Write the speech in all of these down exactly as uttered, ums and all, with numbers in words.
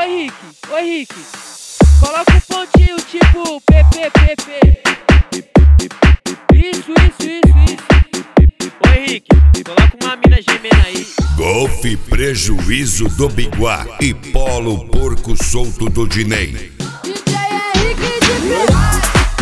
Henrique, ô Henrique, coloca um pontinho tipo P P P P. Isso, isso, isso, isso. Ô Henrique, coloca uma mina gemendo aí. Golfe Prejuízo do Biguá e Polo Porco Solto do Dinei. D J Henrique de Ferraz.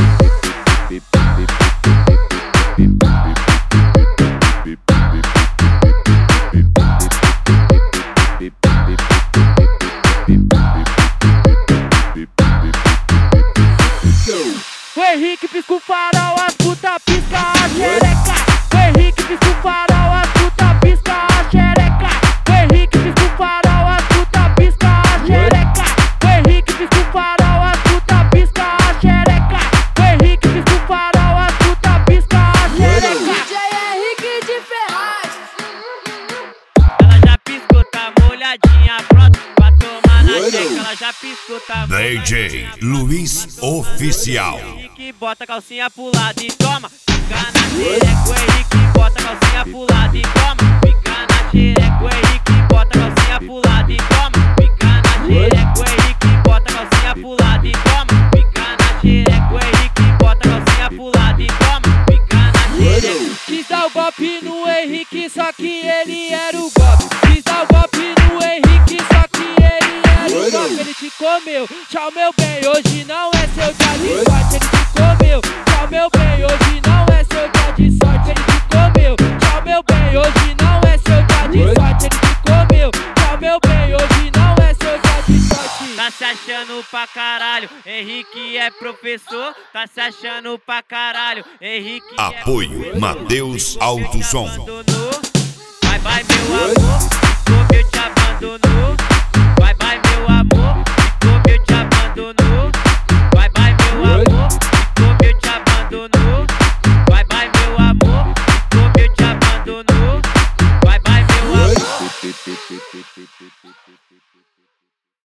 O Henrique pisca o farol, as puta pisca a xereca. O Henrique pisca o farol, as puta pisca a xereca. O Henrique pisca o farol, as puta pisca a xereca. O Henrique pisca o farol, as puta pisca a xereca. O Henrique pisca o farol, as puta pisca a xereca. D J Henrique de Ferraz. Ela já piscou, tá molhadinha, pronto pra tomar na checa. Ela já piscou, tá D J Luiz Oficial. Henrique bota a calcinha pro lado e toma. Fica na xereca, o Henrique bota a calcinha pro lado e toma. Fica na xereca, o Henrique bota a calcinha pro lado e toma. Fica na xereca, o Henrique bota a calcinha pro lado e toma. Fica na xereca, o Henrique bota a calcinha pro lado e toma. Fica na xereca. Quis dar o golpe no Henrique, só que ele era o golpe. Quis dar o golpe no Henrique, só que ele era o golpe. Ele te comeu, tchau meu bem, hoje não é seu dia de sorte. Ele te comeu, tchau meu bem, hoje não é seu dia de sorte. Ele te comeu, tchau meu bem, hoje não é seu dia de sorte. Ele te comeu, tchau meu bem, hoje não é seu dia de sorte. Tá se achando pra caralho, Henrique é professor. Tá se achando pra caralho, Henrique é Apoio Mateus Alto Som. abandonou. Vai, vai meu amor, como eu te abandonou.